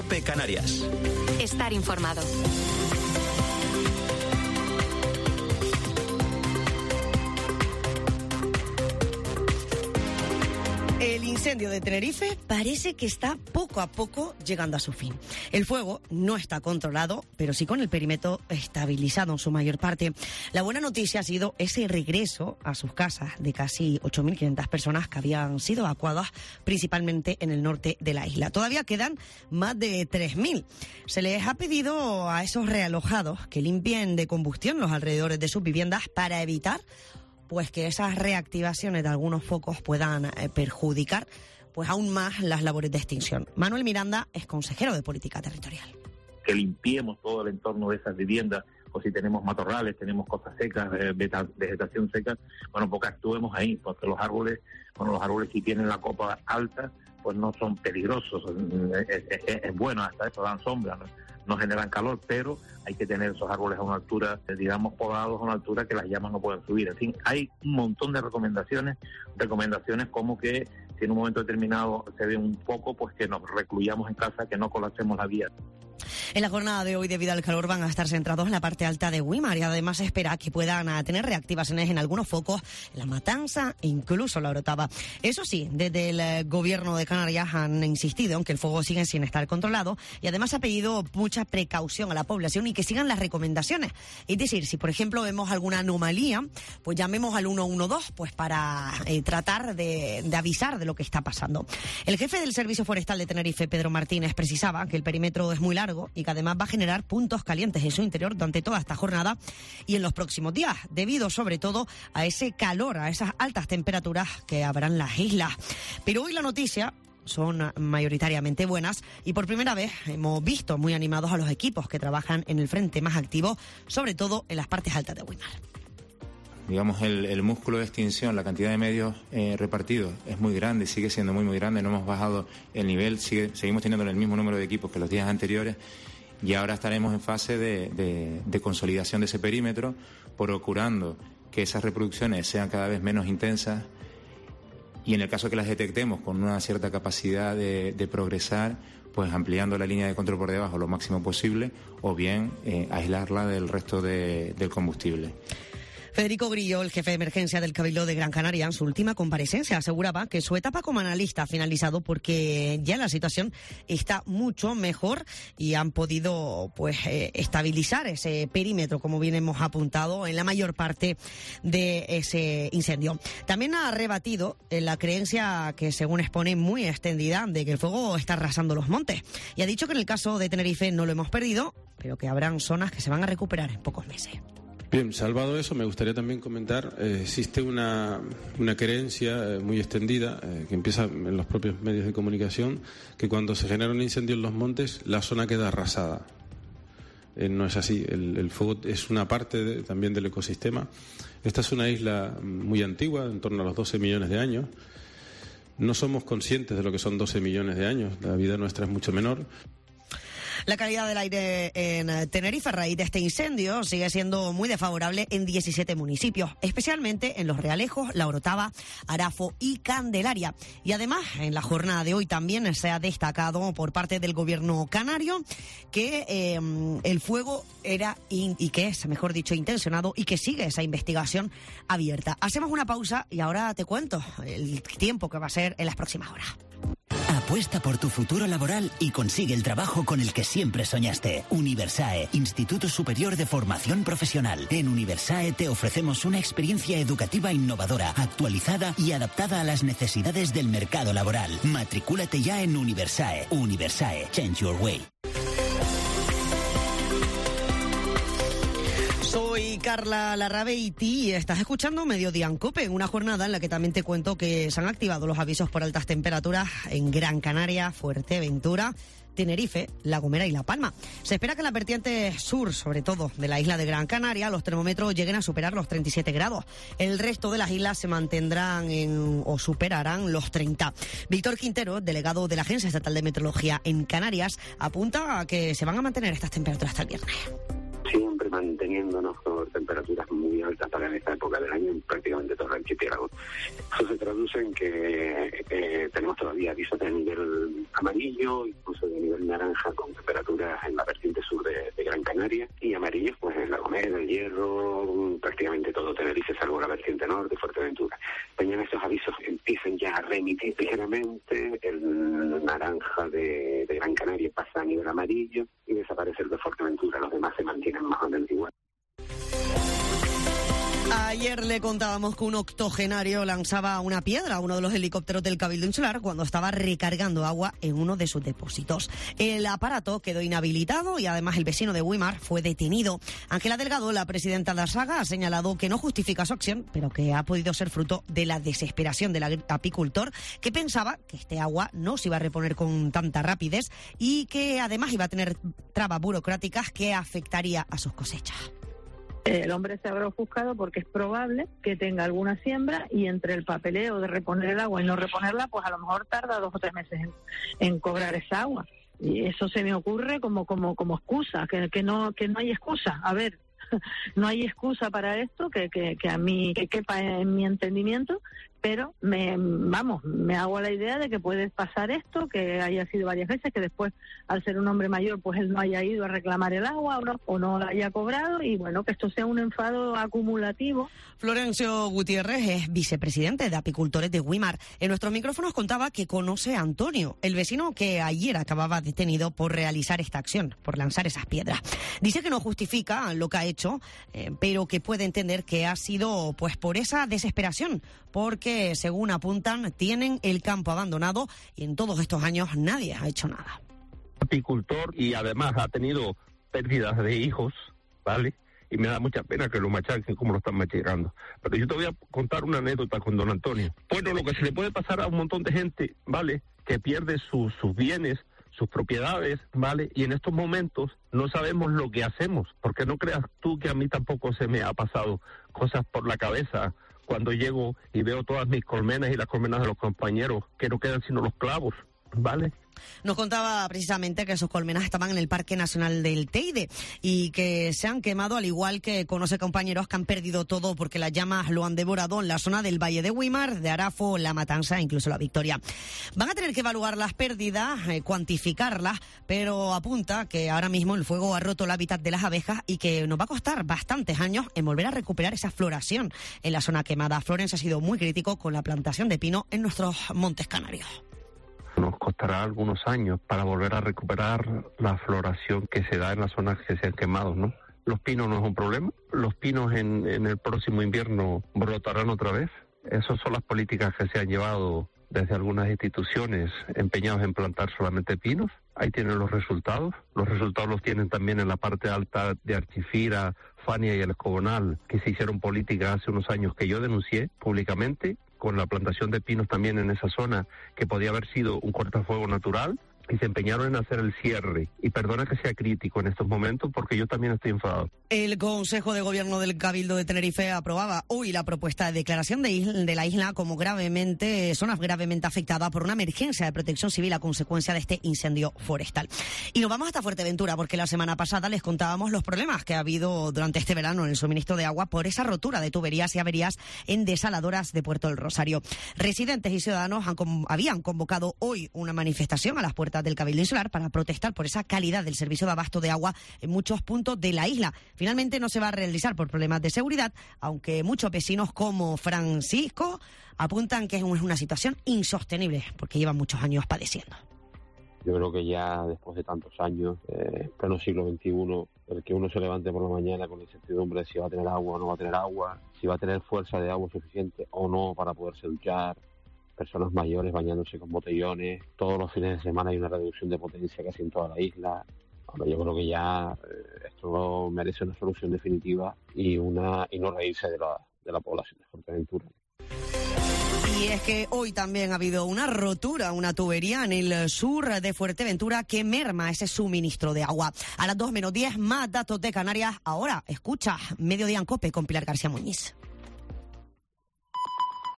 COPE Canarias. Estar informado. El incendio de Tenerife parece que está poco a poco llegando a su fin. El fuego no está controlado, pero sí con el perímetro estabilizado en su mayor parte. La buena noticia ha sido ese regreso a sus casas de casi 8.500 personas que habían sido evacuadas principalmente en el norte de la isla. Todavía quedan más de 3.000. Se les ha pedido a esos realojados que limpien de combustión los alrededores de sus viviendas para evitar pues que esas reactivaciones de algunos focos puedan perjudicar pues aún más las labores de extinción. Manuel Miranda es consejero de Política Territorial. Que limpiemos todo el entorno de esas viviendas, o si tenemos matorrales, tenemos cosas secas, vegetación seca, bueno, porque actuemos ahí, porque los árboles si tienen la copa alta, pues no son peligrosos, es bueno, hasta eso dan sombra, no generan calor, pero hay que tener esos árboles a una altura, digamos, podados a una altura que las llamas no puedan subir. En fin, hay un montón de recomendaciones como que si en un momento determinado se ve un foco, pues que nos recluyamos en casa, que no colapsemos la vía. En la jornada de hoy, debido al calor, van a estar centrados en la parte alta de Güímar y además se espera que puedan tener reactivaciones en algunos focos, en La Matanza e incluso La Orotava. Eso sí, desde el gobierno de Canarias han insistido en que el fuego sigue sin estar controlado y además ha pedido mucha precaución a la población y que sigan las recomendaciones. Es decir, si por ejemplo vemos alguna anomalía, pues llamemos al 112 pues para tratar de avisar de lo que está pasando. El jefe del Servicio Forestal de Tenerife, Pedro Martínez, precisaba que el perímetro es muy largo y que además va a generar puntos calientes en su interior durante toda esta jornada y en los próximos días, debido sobre todo a ese calor, a esas altas temperaturas que habrán las islas. Pero hoy la noticia son mayoritariamente buenas y por primera vez hemos visto muy animados a los equipos que trabajan en el frente más activo, sobre todo en las partes altas de Güímar. Digamos, el músculo de extinción, la cantidad de medios repartidos es muy grande, sigue siendo muy grande, no hemos bajado el nivel, seguimos teniendo el mismo número de equipos que los días anteriores y ahora estaremos en fase de consolidación de ese perímetro, procurando que esas reproducciones sean cada vez menos intensas y en el caso que las detectemos con una cierta capacidad de progresar, pues ampliando la línea de control por debajo lo máximo posible o bien aislarla del resto del combustible. Federico Grillo, el jefe de emergencia del Cabildo de Gran Canaria, en su última comparecencia aseguraba que su etapa como analista ha finalizado porque ya la situación está mucho mejor y han podido pues estabilizar ese perímetro, como bien hemos apuntado, en la mayor parte de ese incendio. También ha rebatido la creencia que, según expone, muy extendida, de que el fuego está arrasando los montes. Y ha dicho que en el caso de Tenerife no lo hemos perdido, pero que habrán zonas que se van a recuperar en pocos meses. Bien, salvado eso, me gustaría también comentar, existe una creencia muy extendida, que empieza en los propios medios de comunicación, que cuando se genera un incendio en los montes, la zona queda arrasada. No es así, el fuego es una parte también del ecosistema. Esta es una isla muy antigua, en torno a los 12 millones de años. No somos conscientes de lo que son 12 millones de años, la vida nuestra es mucho menor. La calidad del aire en Tenerife a raíz de este incendio sigue siendo muy desfavorable en 17 municipios, especialmente en Los Realejos, La Orotava, Arafo y Candelaria. Y además, en la jornada de hoy también se ha destacado por parte del gobierno canario que el fuego era y que es, mejor dicho, intencionado y que sigue esa investigación abierta. Hacemos una pausa y ahora te cuento el tiempo que va a ser en las próximas horas. Apuesta por tu futuro laboral y consigue el trabajo con el que siempre soñaste. Universae, Instituto Superior de Formación Profesional. En Universae te ofrecemos una experiencia educativa innovadora, actualizada y adaptada a las necesidades del mercado laboral. Matricúlate ya en Universae. Universae, change your way. Soy Carla Larrabeiti y estás escuchando Mediodía en COPE, una jornada en la que también te cuento que se han activado los avisos por altas temperaturas en Gran Canaria, Fuerteventura, Tenerife, La Gomera y La Palma. Se espera que en la vertiente sur, sobre todo de la isla de Gran Canaria, los termómetros lleguen a superar los 37 grados. El resto de las islas se mantendrán o superarán los 30. Víctor Quintero, delegado de la Agencia Estatal de Meteorología en Canarias, apunta a que se van a mantener estas temperaturas hasta el viernes. Siempre manteniéndonos con temperaturas muy altas para esta época del año en prácticamente todo el archipiélago. Eso se traduce en que tenemos tenemos todavía avisos de nivel amarillo, incluso de nivel naranja, con temperaturas en la vertiente sur de Gran Canaria, y amarillos pues en La Gomera, El Hierro, prácticamente todo Tenerife, salvo la vertiente norte, Fuerteventura. Mañana estos avisos empiezan ya a remitir ligeramente, el naranja de Gran Canaria pasa a nivel amarillo y desaparece el de Fuerteventura, los demás se mantienen más o menos igual. Ayer le contábamos que un octogenario lanzaba una piedra a uno de los helicópteros del Cabildo Insular cuando estaba recargando agua en uno de sus depósitos. El aparato quedó inhabilitado y además el vecino de Güímar fue detenido. Ángela Delgado, la presidenta de Asaga, ha señalado que no justifica su acción, pero que ha podido ser fruto de la desesperación del apicultor, que pensaba que este agua no se iba a reponer con tanta rapidez y que además iba a tener trabas burocráticas que afectaría a sus cosechas. El hombre se habrá ofuscado porque es probable que tenga alguna siembra y entre el papeleo de reponer el agua y no reponerla, pues a lo mejor tarda 2 o 3 meses en cobrar esa agua. Y eso se me ocurre como excusa, que no hay excusa. A ver, no hay excusa para esto que a mí que quepa en mi entendimiento, pero me hago la idea de que puede pasar esto, que haya sido varias veces, que después, al ser un hombre mayor, pues él no haya ido a reclamar el agua o no la haya cobrado, y bueno, que esto sea un enfado acumulativo. Florencio Gutiérrez es vicepresidente de Apicultores de Güímar. En nuestros micrófonos contaba que conoce a Antonio, el vecino que ayer acababa detenido por realizar esta acción, por lanzar esas piedras. Dice que no justifica lo que ha hecho, pero que puede entender que ha sido pues por esa desesperación, porque según apuntan tienen el campo abandonado y en todos estos años nadie ha hecho nada. Apicultor y además ha tenido pérdidas de hijos, ¿vale? Y me da mucha pena que lo machaquen como lo están machacando. Pero yo te voy a contar una anécdota con don Antonio. Bueno, lo que se le puede pasar a un montón de gente, ¿vale? Que pierde sus bienes, sus propiedades, ¿vale? Y en estos momentos no sabemos lo que hacemos, porque no creas tú que a mí tampoco se me ha pasado cosas por la cabeza cuando llego y veo todas mis colmenas y las colmenas de los compañeros, que no quedan sino los clavos, ¿vale? Nos contaba precisamente que sus colmenas estaban en el Parque Nacional del Teide y que se han quemado, al igual que conoce compañeros que han perdido todo porque las llamas lo han devorado en la zona del Valle de Güímar, de Arafo, La Matanza e incluso La Victoria. Van a tener que evaluar las pérdidas, cuantificarlas, pero apunta que ahora mismo el fuego ha roto el hábitat de las abejas y que nos va a costar bastantes años en volver a recuperar esa floración en la zona quemada. Florence ha sido muy crítico con la plantación de pino en nuestros montes canarios. Nos costará algunos años para volver a recuperar la floración que se da en las zonas que se han quemado, ¿no? Los pinos no es un problema. Los pinos en el próximo invierno brotarán otra vez. Esas son las políticas que se han llevado desde algunas instituciones empeñados en plantar solamente pinos. Ahí tienen los resultados. Los resultados los tienen también en la parte alta de Archifira, Fania y El Escobonal, que se hicieron políticas hace unos años que yo denuncié públicamente, con la plantación de pinos también en esa zona, que podía haber sido un cortafuego natural, y se empeñaron en hacer el cierre. Y perdona que sea crítico en estos momentos, porque yo también estoy enfadado. El Consejo de Gobierno del Cabildo de Tenerife aprobaba hoy la propuesta de declaración de la isla como zona gravemente afectada por una emergencia de protección civil a consecuencia de este incendio forestal. Y nos vamos hasta Fuerteventura, porque la semana pasada les contábamos los problemas que ha habido durante este verano en el suministro de agua por esa rotura de tuberías y averías en desaladoras de Puerto del Rosario. Residentes y ciudadanos habían convocado hoy una manifestación a las puertas del Cabildo Insular para protestar por esa calidad del servicio de abasto de agua en muchos puntos de la isla. Finalmente no se va a realizar por problemas de seguridad, aunque muchos vecinos como Francisco apuntan que es una situación insostenible porque llevan muchos años padeciendo. Yo creo que ya después de tantos años, en pleno siglo XXI, el que uno se levante por la mañana con la incertidumbre de si va a tener agua o no va a tener agua, si va a tener fuerza de agua suficiente o no para poderse duchar, personas mayores bañándose con botellones, todos los fines de semana hay una reducción de potencia casi en toda la isla. Bueno, yo creo que ya esto merece una solución definitiva y no reírse de la población de Fuerteventura. Y es que hoy también ha habido una rotura, una tubería en el sur de Fuerteventura que merma ese suministro de agua. A las 2:10, más datos de Canarias. Ahora, escucha, Mediodía en COPE con Pilar García Muñiz.